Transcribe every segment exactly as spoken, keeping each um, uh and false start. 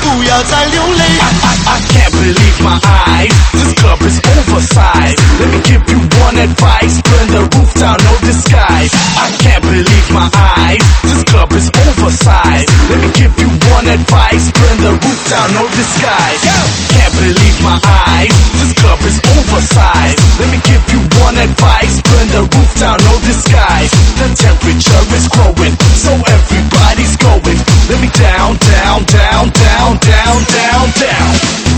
不要再流泪。 I, I, I can't believe my eyes. This club is oversized. Let me give you one advice. Burn the roof down, no disguise. I can't believe my eyes. This club is oversized. Let me give you one advice. Burn the roof down, no disguise. Can't believe my eyes. This club is oversized. Let me give you one advice. Burn the roof down, no disguise. The temperature is growing, so everybody's going. Let me down, down, down, down, down, down, down.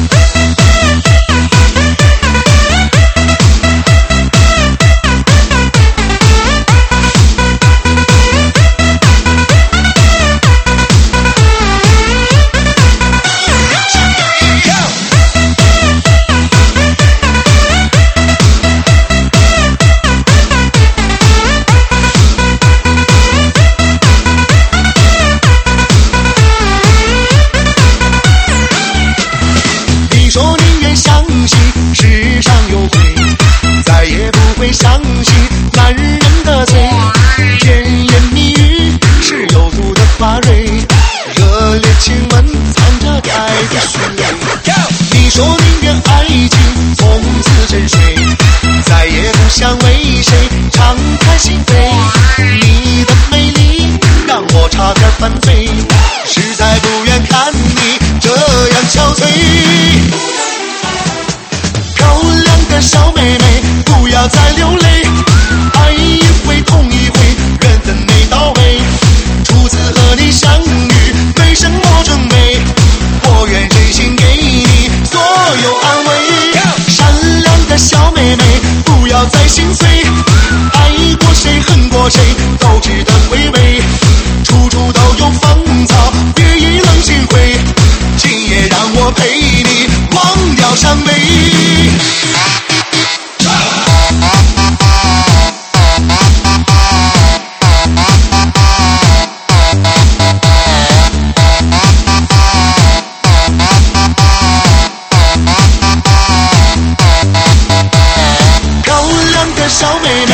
相信男人的嘴，甜言蜜语是有毒的花蕊，热烈亲吻藏着爱的旋律。你说宁愿爱情从此沉睡，再也不想为谁敞开心扉。你的美丽让我差点犯罪，实在不愿看你这样憔悴。漂亮的小妹妹，不要再流泪，爱一回痛一回，缘分没到位。初次和你相遇，没什么准备，我愿真心给你所有安慰。善良的小妹妹，不要再心碎，爱过谁恨过谁都值得回味，处处都有芳草，别以冷心灰。今夜让我陪你忘掉伤悲。小妹妹，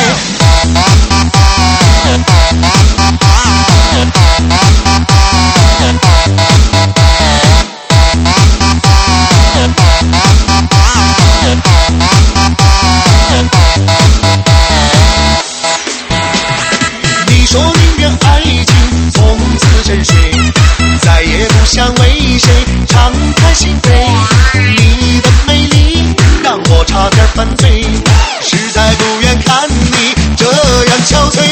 你说宁愿爱情从此沉睡，再也不想为谁敞开心扉。你的美丽让我差点犯罪，实在不愿看你这样憔悴。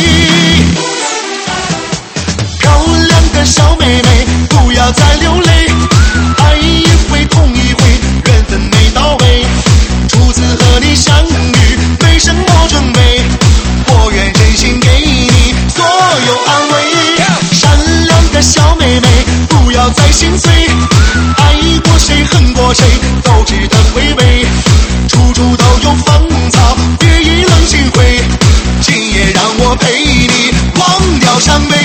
漂亮的小妹妹，不要再流泪，爱一回痛一回，缘分没到位。初次和你相遇，没什么准备，我愿真心给你所有安慰。善良的小妹妹，不要再心碎，爱过谁恨过谁都值得回味，处处都有芳草，别以冷心灰。今夜让我陪你忘掉伤悲。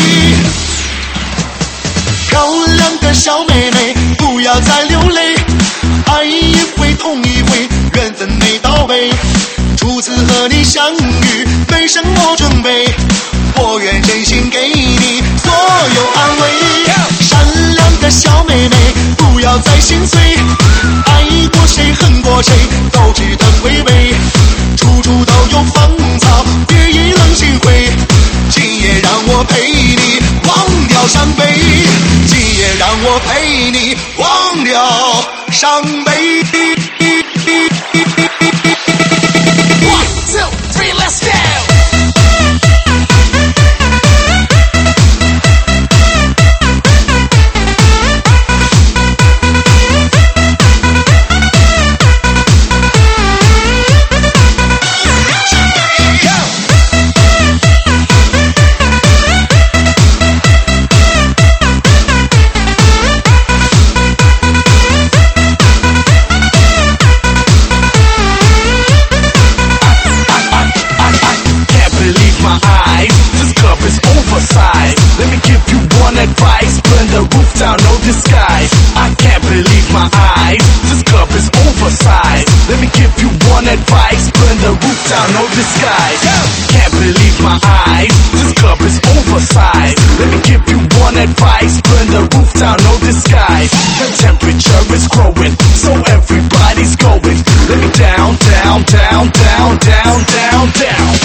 漂亮的小妹妹，不要再流泪，爱一回痛一回，缘分没到位。初次和你相遇，没什么准备，我愿真心给你所有安慰。善良的小妹妹，不要再心碎，爱过谁恨过谁都值得回味，处处都有芳草，别以冷心灰。今夜让我陪你忘掉伤悲，今夜让我陪你忘掉伤悲。 One, two, three, let's go! Let me give you one advice, burn the roof down, no disguise. I can't believe my eyes, this club is oversized. Let me give you one advice, burn the roof down, no disguise. Can't believe my eyes, this club is oversized. Let me give you one advice, burn the roof down, no disguise. life. The temperature is growing, so everybody's going. Let me down, down, down, down, down, down, down.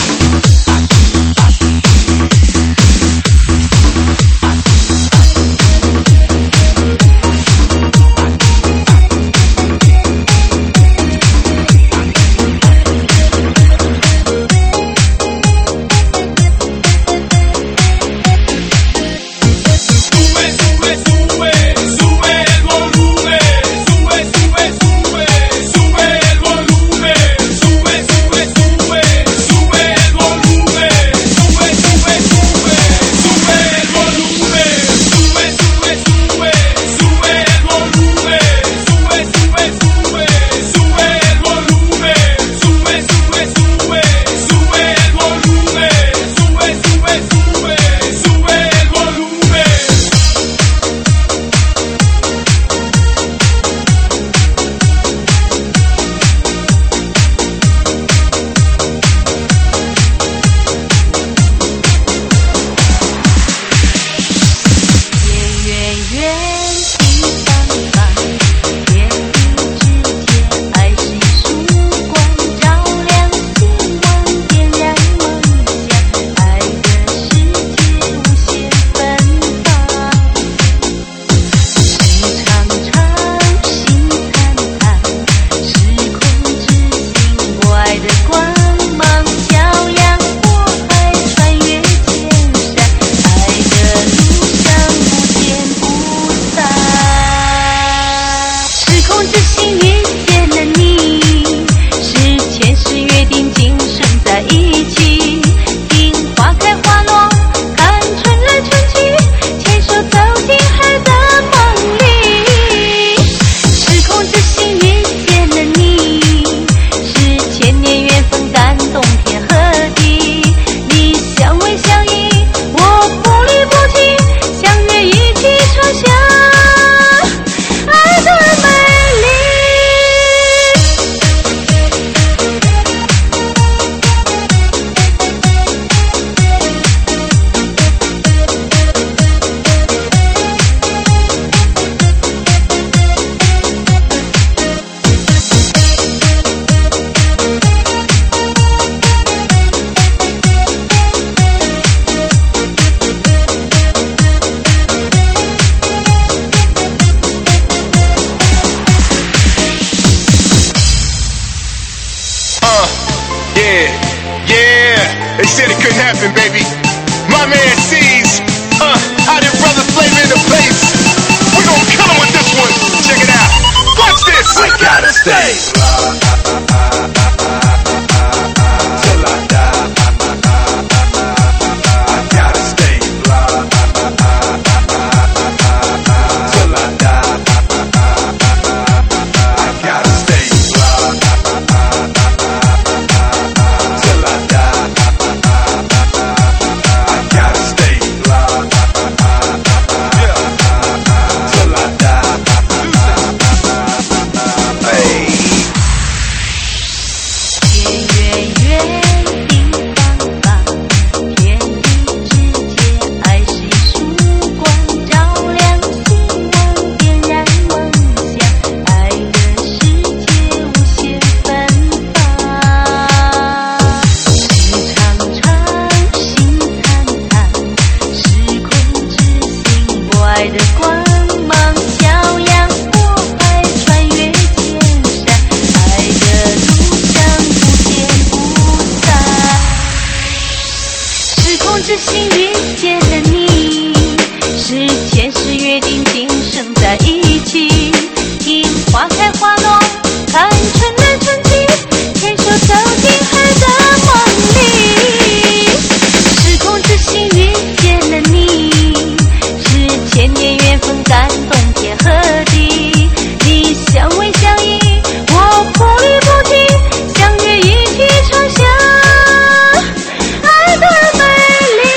Baby, my man sees, uh, how did brother flavor in the place? We gon' kill him with this one. Check it out. Watch this. I gotta stay. Till I die. I gotta stay. Till I die. I gotta stay. Till I die. 之心遇见了你，是前世约定，今生在一起。听花开花落，看春来春去，牵手走进海的梦里。时空之心遇见了你，是千年缘分感动天和地。你相偎相依，我不离不弃，相约一起畅想爱的美丽。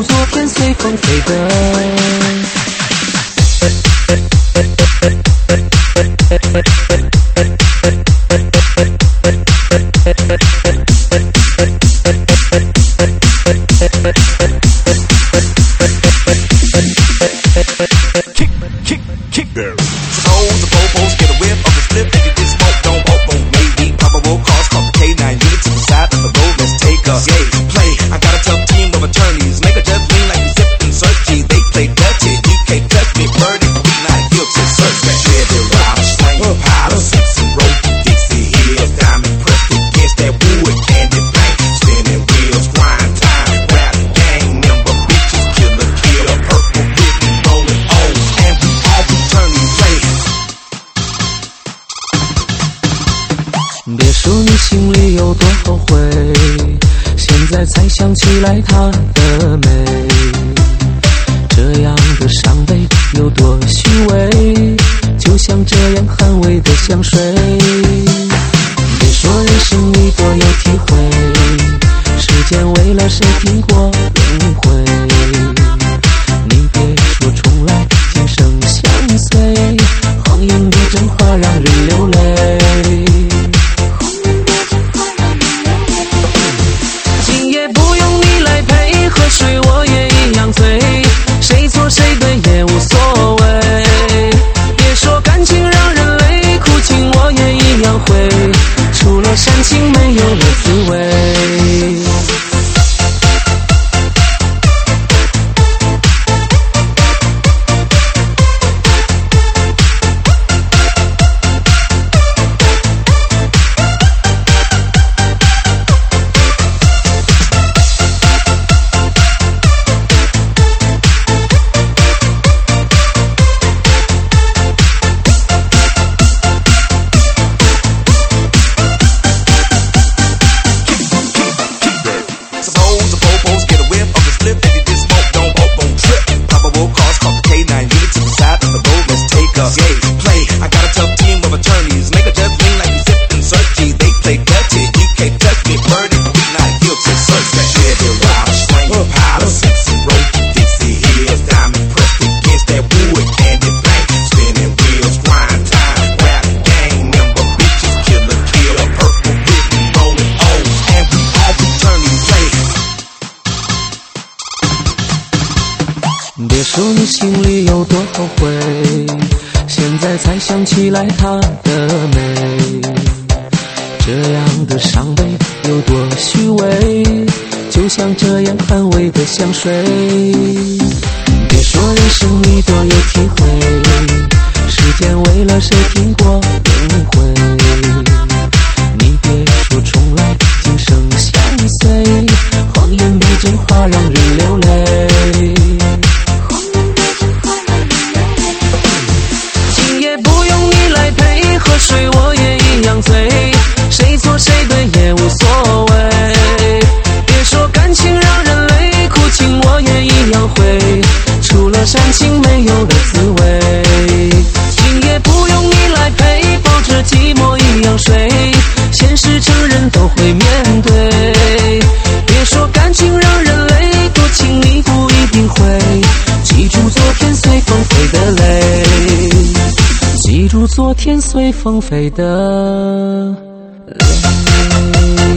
昨天随风飞的。 Kick, kick, kick there. Suppose the popos get a whiff of the split, maybe this smoke don't popo. Maybe probable cause call the K nine unit to the side of the road. Let's take a yay play. I got a tough team of attorneys. Make a judge lean like you sipping searchy. They play dirty. You can't touch me, birdie. We not guilty. Search that baby rob, slang, powder, six and roll. Dixie Hills, diamond pressed against that wood candy blank. Spinning wheels, grind time, rap gang member bitches, killer kill, purple ribbon rolling on, and we all returning play. 别说你心里有多后悔，现在才想起来她的美，这样的伤悲有多虚伪，就像这样捍卫的香水。别说人生你多有体会，时间为了谁停过轮回，你别说重来，今生相随，荒淫的真话让人流泪。今夜不用你来陪，喝水我也一样醉，谁错谁对也无所谓。别说感情让人累，苦情我也一样会，除了煽情没有了滋味。别说你心里有多后悔，现在才想起来她的美，这样的伤悲有多虚伪，就像这样捍卫的香水。别说人生你多有体会，时间为了谁停过轮回，你别说重来，今生相随，荒言的真话让人流泪。喝水我也一样醉，谁错谁对也无所谓。别说感情让人累，苦情我也一样会，除了煽情没有了滋味。今夜不用你来陪，抱着寂寞一样睡，现实承认都会面对。别说感情让人累，多情你不一定会，记住昨天随风飞的泪，记住昨天随风飞的泪。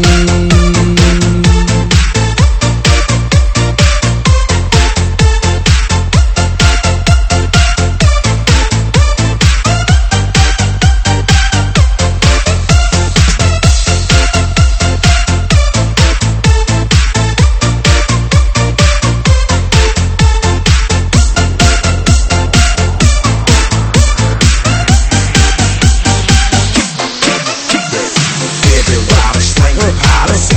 Palace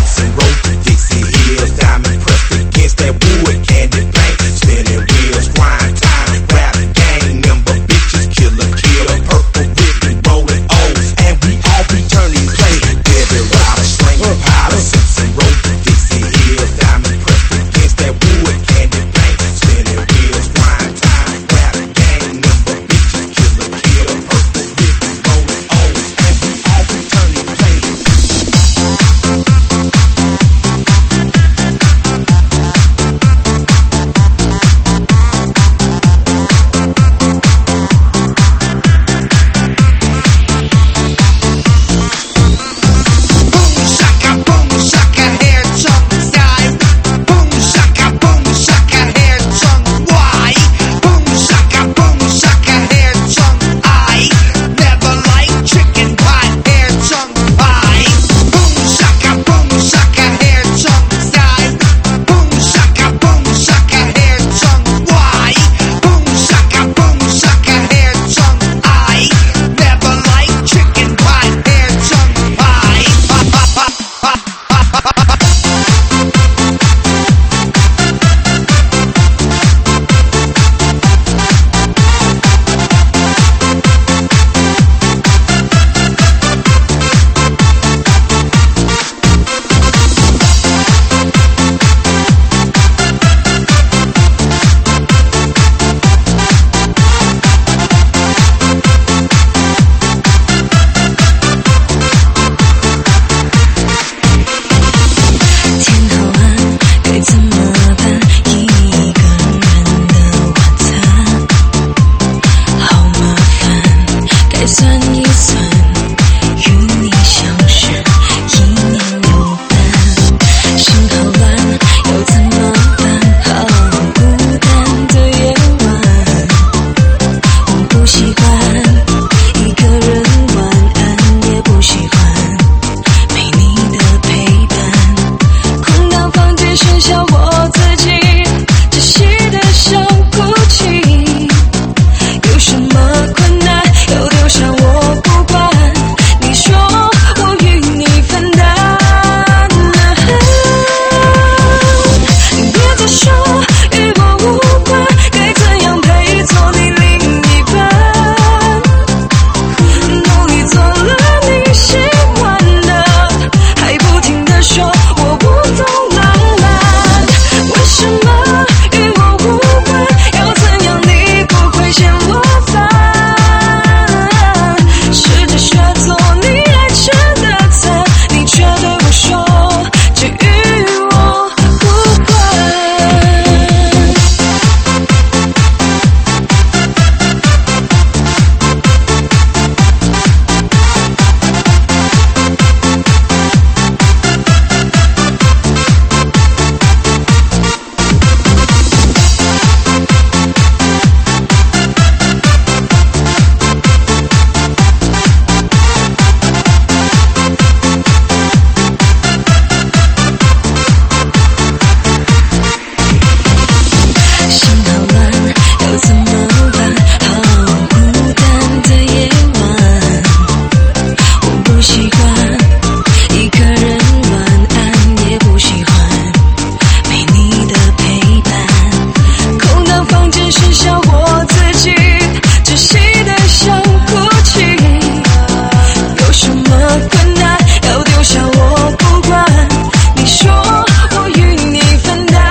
只剩下我自己，窒息的想哭泣。有什么困难要丢下我不管，你说我与你分担。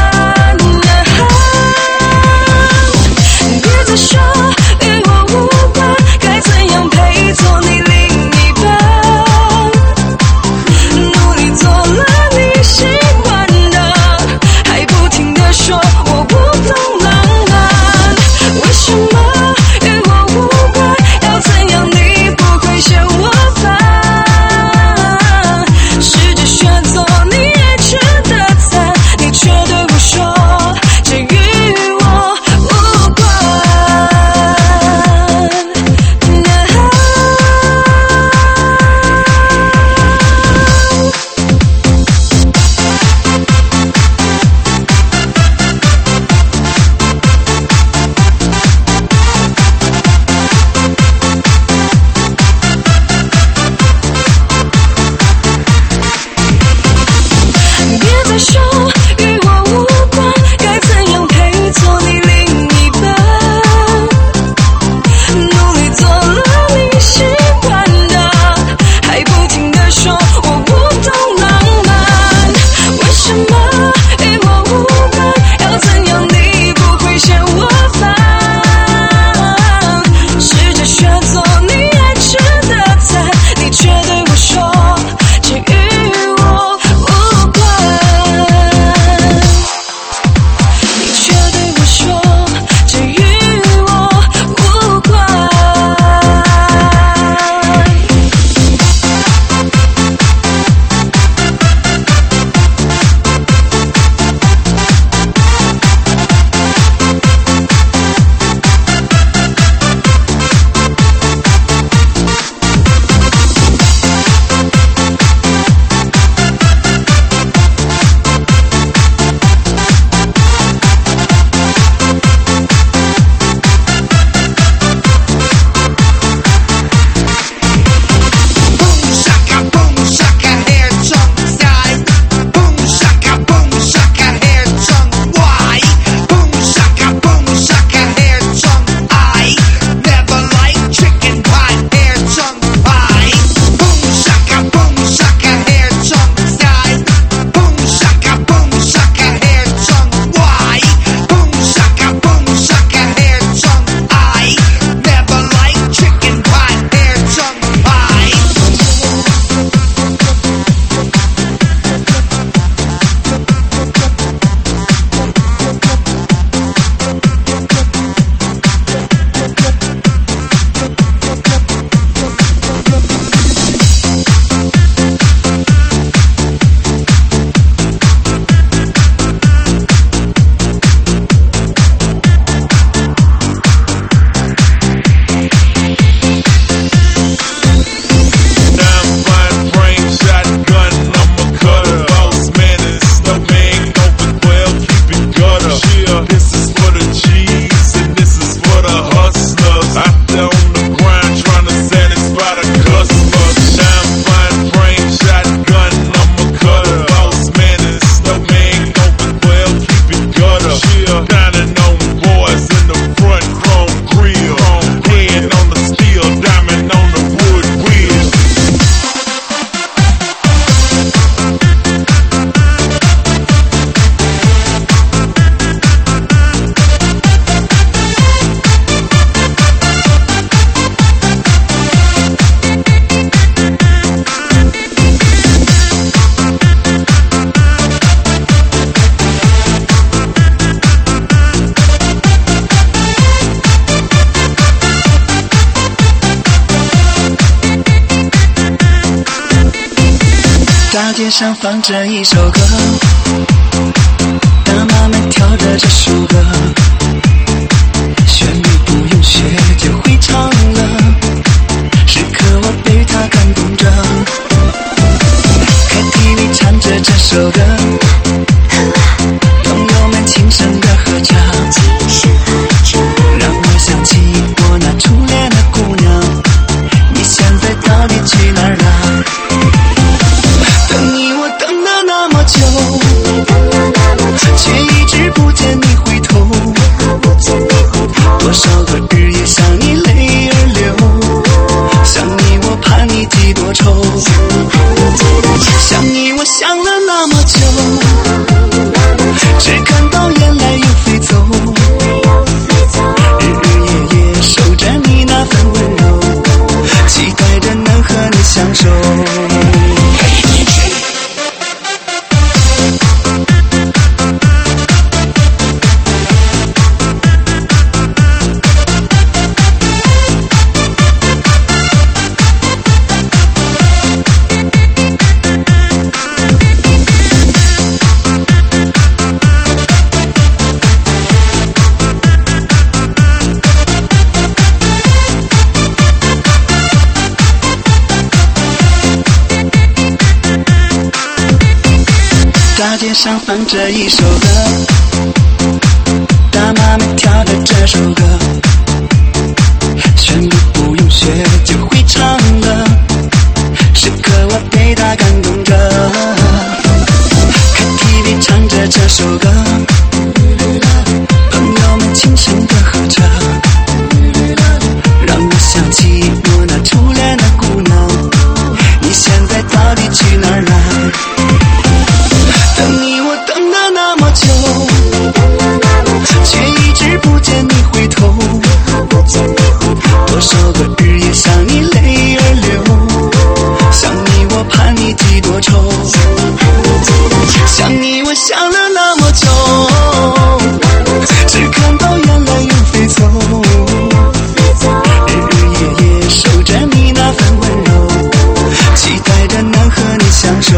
别再说与我无关，该怎样陪做你另一半？努力做了你喜欢的，还不停地说我不懂浪漫。为什么与我无关？要怎样你不会嫌我烦？试着选做你爱吃的菜，你却对我说这与我无关。别再说与我无关，该怎样陪做你另一半？努力做了你喜欢的，还不停地说我不懂浪漫。为什么与我无关？要怎样你不会嫌我烦？试着选做你爱吃的菜，你却对我说这与我无关。你却对我说这与我无关。 大街上放着一首歌，大妈们跳着这首歌，旋律不用学就会唱了，时刻我被它感动着。K T V 唱着这首歌，朋友们轻声的合唱，让我想起我那初恋的姑娘，你现在到底去哪儿了？等你我等了那么久，却一直不见你大街上放着一首歌，大妈们跳的这首歌，全部不用学就会唱的，时刻我被它感动着。K T V 唱着这首歌，朋友们轻声的和着，让我想起我那初恋的姑娘，你现在到底去哪儿了？等你我等了那么久，却一直不见你回头，多少个日夜想你泪儿流，想你我盼你几多愁，想你我想了那么久，只看到眼泪又飞走，日日夜夜守着你那份温柔，期待着能和你相守。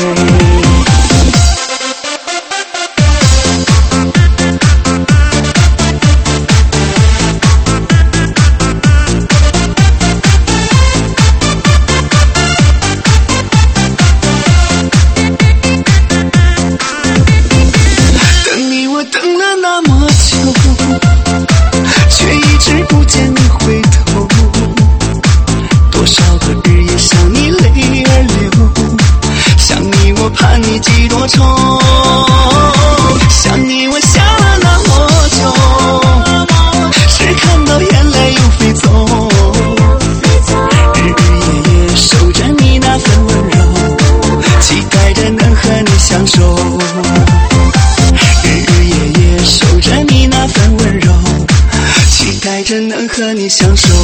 能和你相守，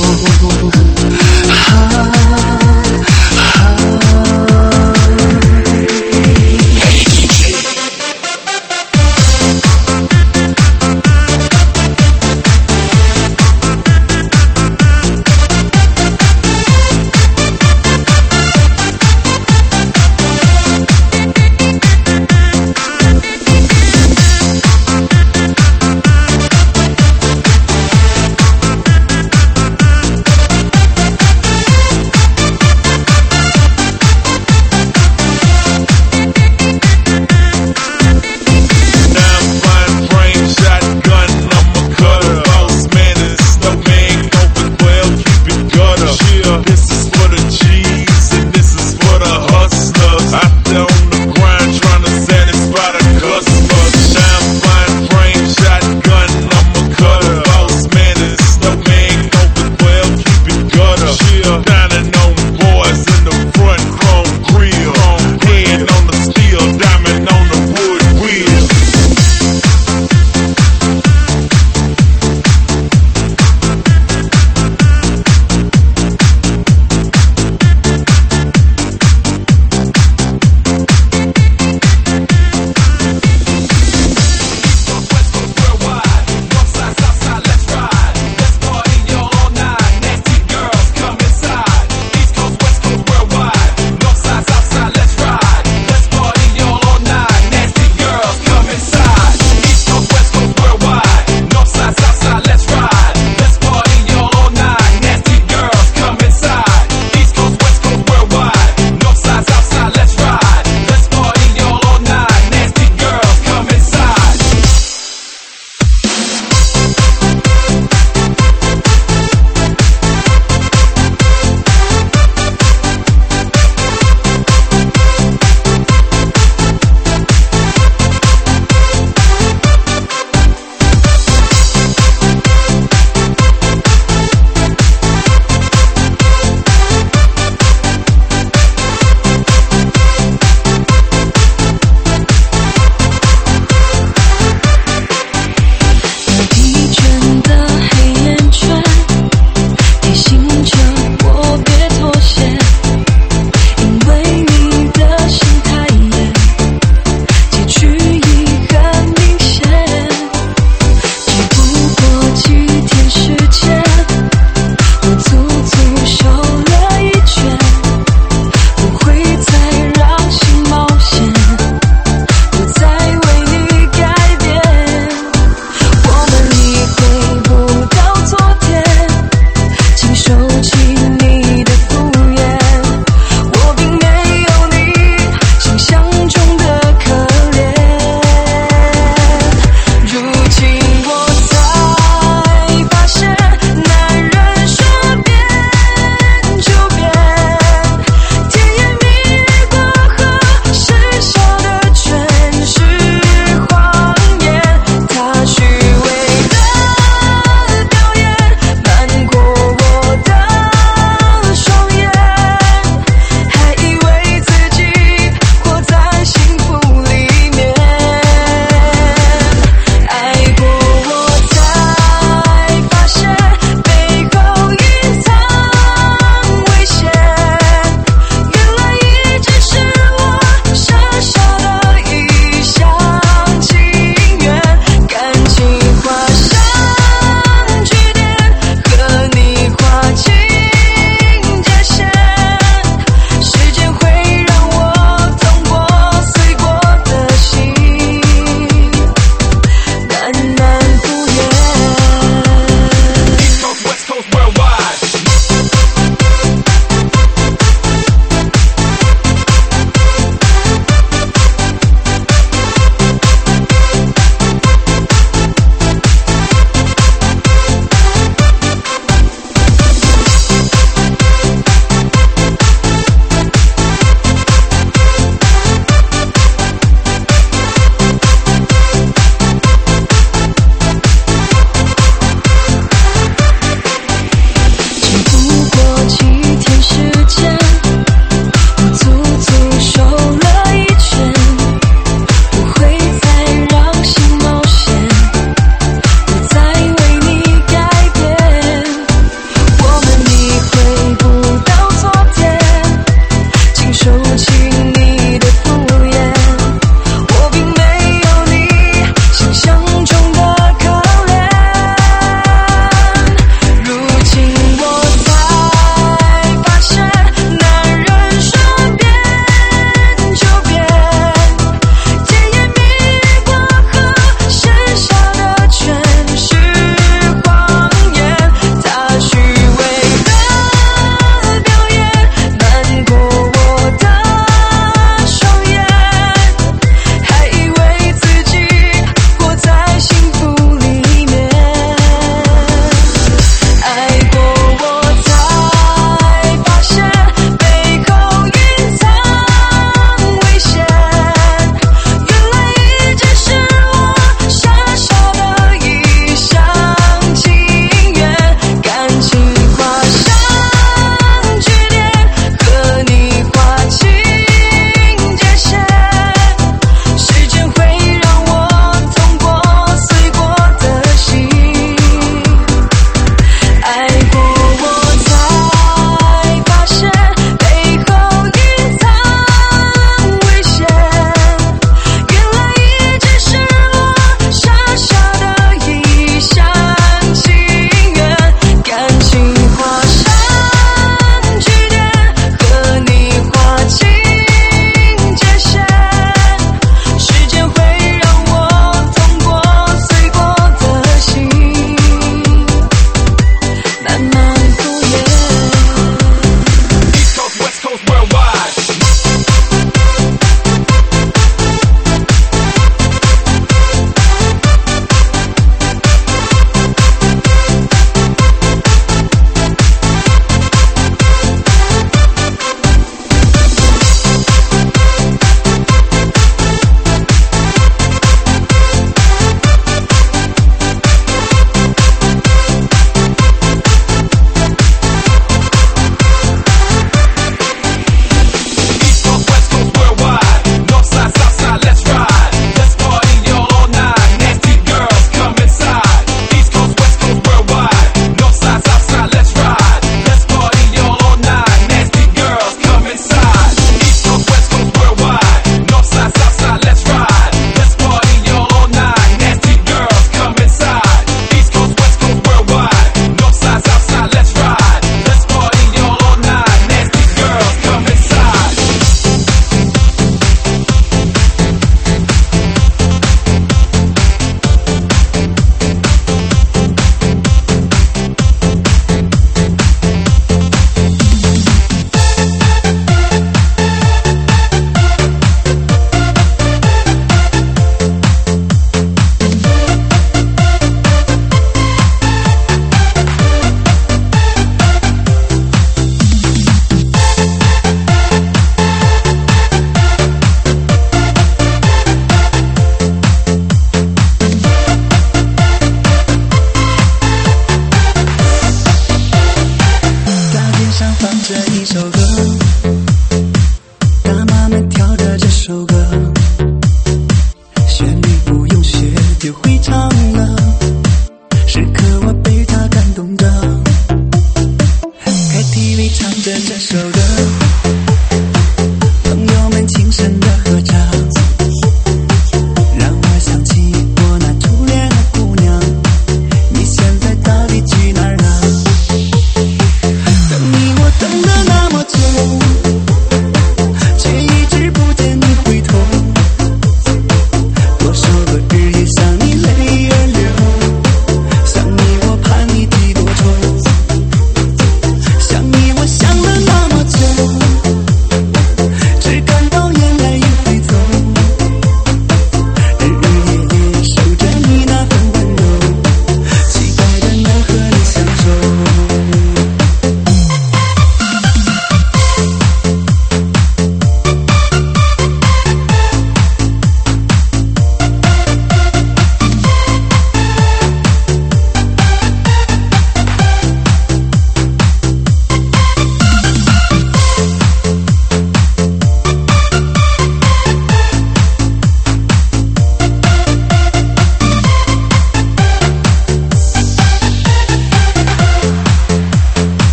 啊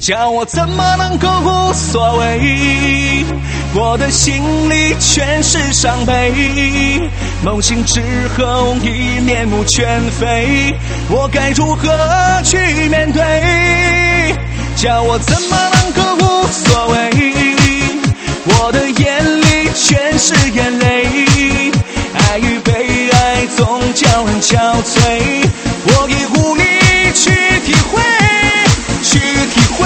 叫我怎么能够无所谓？我的心里全是伤悲，梦醒之后已面目全非，我该如何去面对？叫我怎么能够无所谓？我的眼里全是眼泪，爱与被爱总叫人憔悴，我已无力去体会，去体会。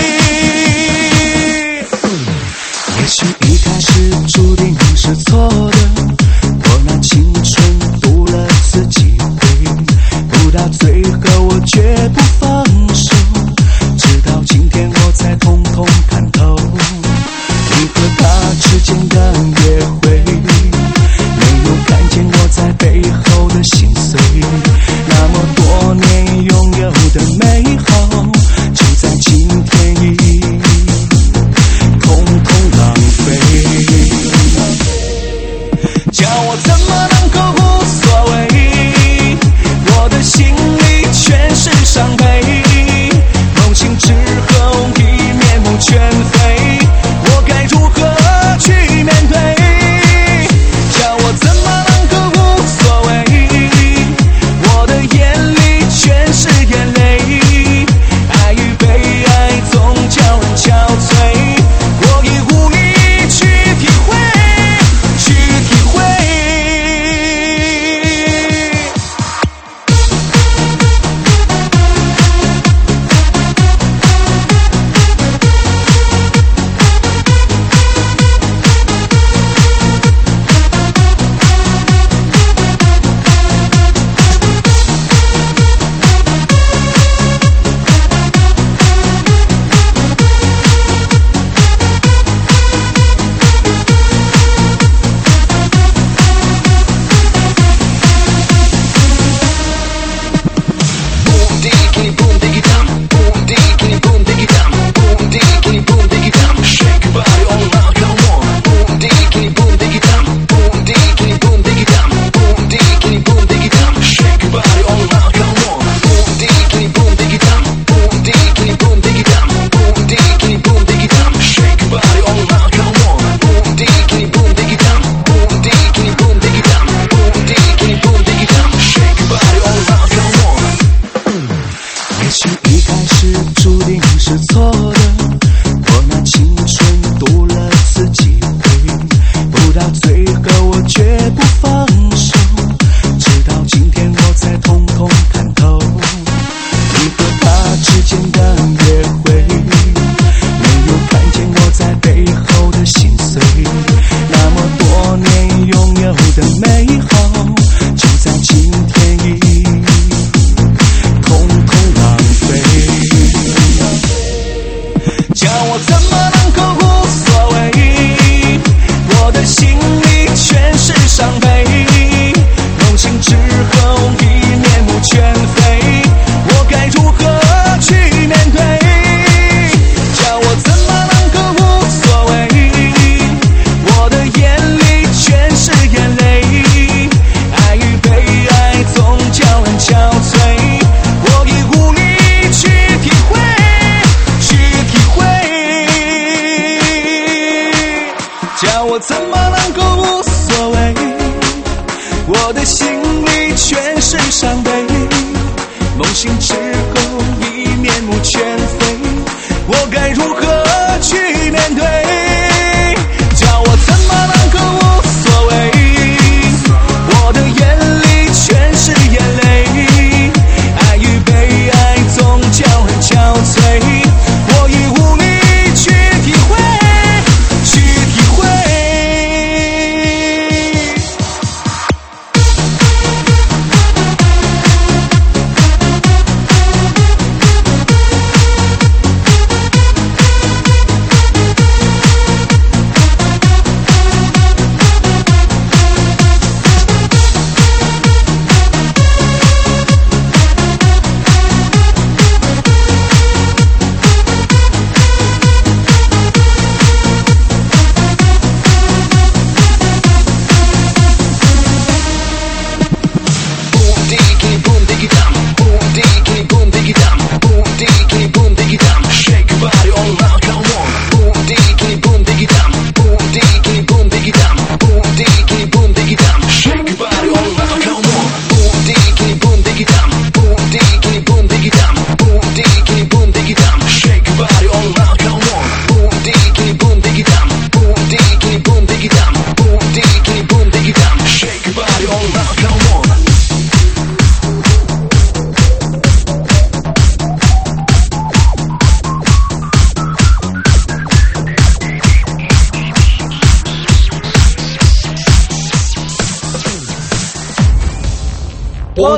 也许一开始注定是错的，我拿青春赌了次机会，不到最后我绝不放手，直到今天我才通通看透，你和他之间的约会，没有看见我在背后的心碎，那么多年拥有的美好，就在今天已通通浪费。 叫我怎么能够无所谓？我的心里全是伤悲，梦醒之后已面目全非，我该如何去面对？叫我怎么能够无所谓？我的眼里全是眼泪，爱与被爱总叫人憔悴，我已无力去体会，去体会。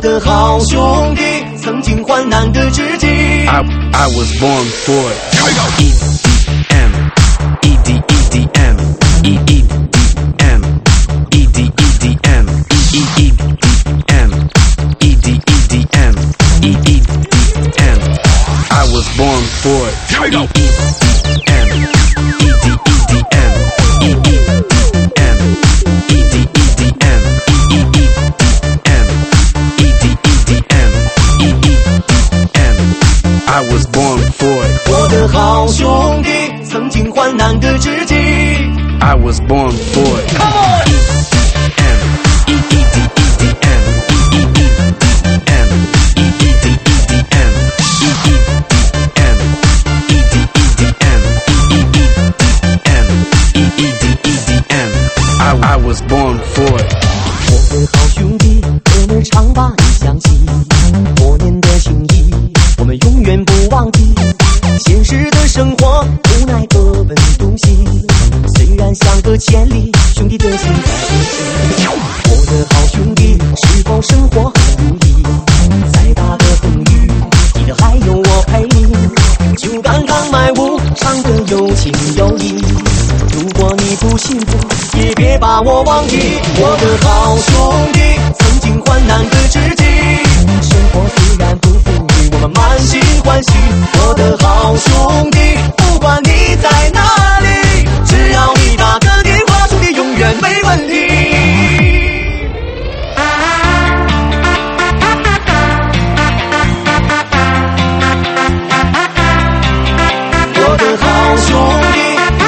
的好兄弟，曾经患难的知己。 I I was born for it. Here we go. E D M, E D E D M, E E D M, E D E D M, E E D M, E D E D M, E E D M. I was born for it. Here we go. E E D M, E D E D M, E E D M, E D E D M, E E D M, E D E D M, E E D M. I was born for it. 我的好兄弟，曾经患难的知己。 I was born for it. Come on! M, E E D E D M, E E D M, E E D E D M, E E D M, E D E D M, E E D M, E E D E D M. I I was born for it. 我的好兄弟，哥们常把你想起，多年的情谊，我们永远不忘记。现实的生活无奈各奔东西，虽然相隔千里，兄弟的心在一起。我的好兄弟，是否生活很如意？再大的风雨，记得还有我陪你。就刚刚买屋，唱的有情有义。如果你不幸福，也别把我忘记。我的好兄弟，曾经患难的知己。生活虽然不富裕，我们满心欢喜。我的好兄弟，不管你在哪里，只要你打个电话，兄弟永远没问题。我的好兄弟。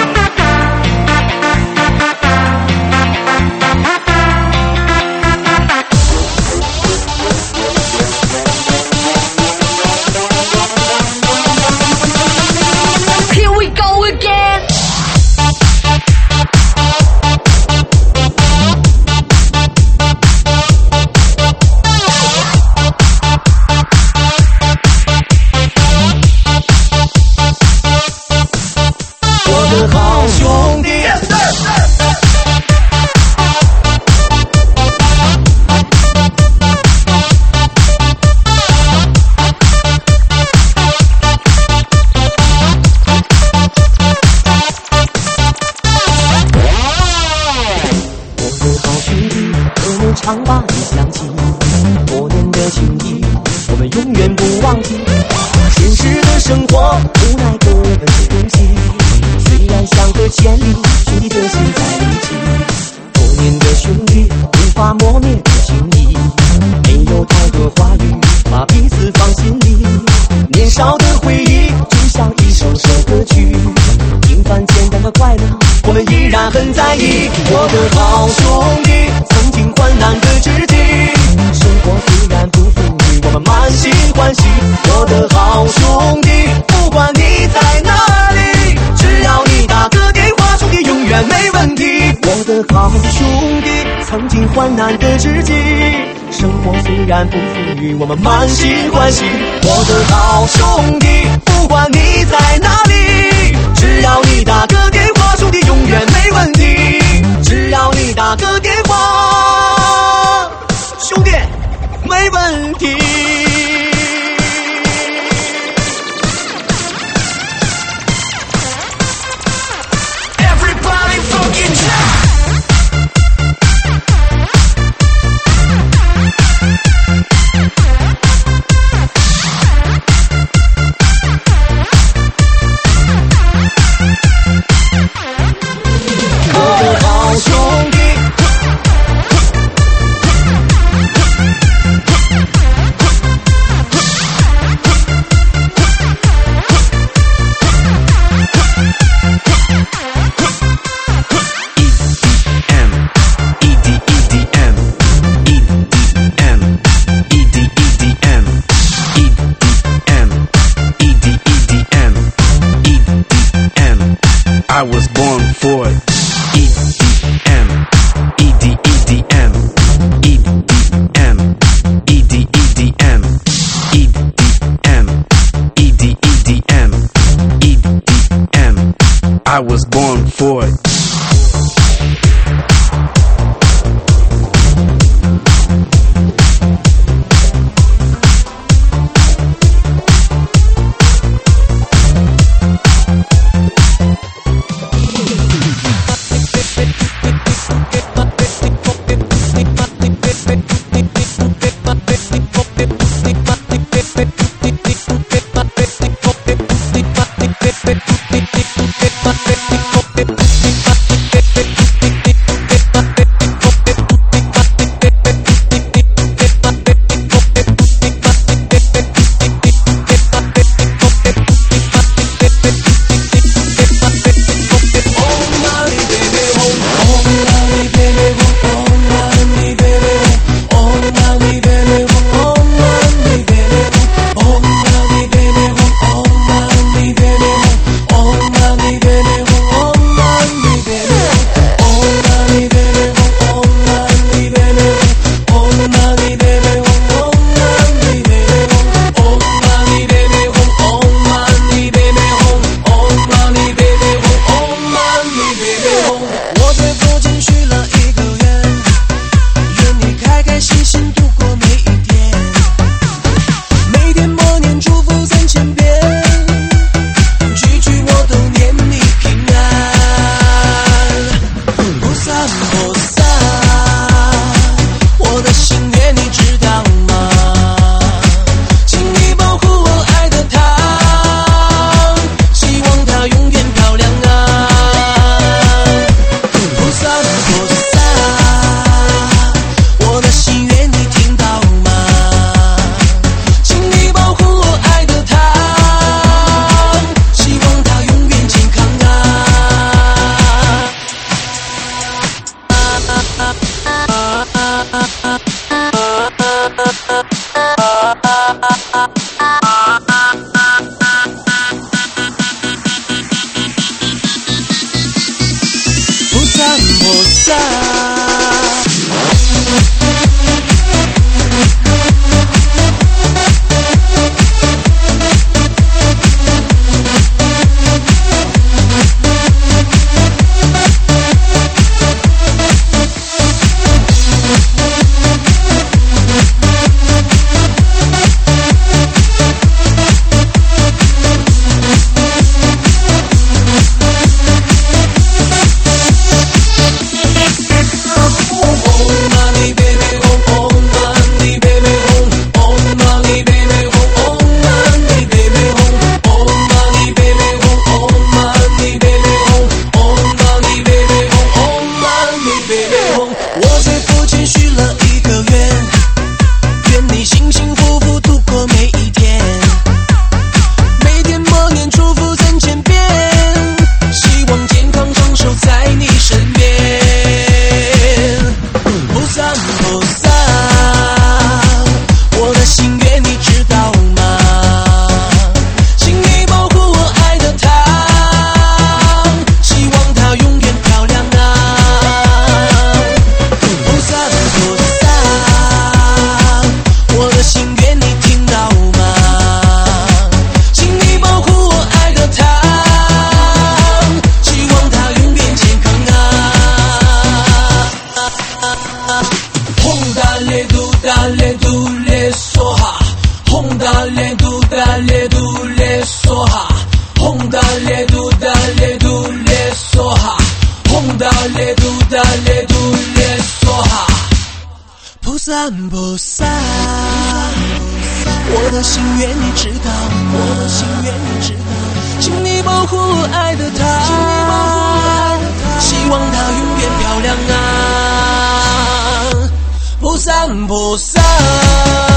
常把你想起，多年的情谊，我们永远不忘记。现实的生活无奈各奔东西，虽然相隔千里，兄弟的心在一起。多年的兄弟，无法磨灭的情谊，没有太多话语，把彼此放心里。年少的回忆，就像一首首歌曲，平凡简单的快乐，我们依然很在意。我的好兄弟，曾经患难的知己。生活虽然不富裕，我们满心欢喜。我的好兄弟，不管你在哪里，只要你打个电话，兄弟永远没问题。我的好兄弟，曾经患难的知己。生活虽然不富裕，我们满心欢喜。我的好兄弟，不管你在哪里，只要你打个电话，兄弟永远没问题。只要你打个电话，兄弟没问题。Everybody fucking jump! I was born for it. E D M, E D E D M, E D M, E D E D M, E D M, E D E D M, E D M. I was born for it. 的心愿你知道，我的心愿你知道，请你保护爱的她，请你保护爱的她，希望她永远漂亮啊，不散不散。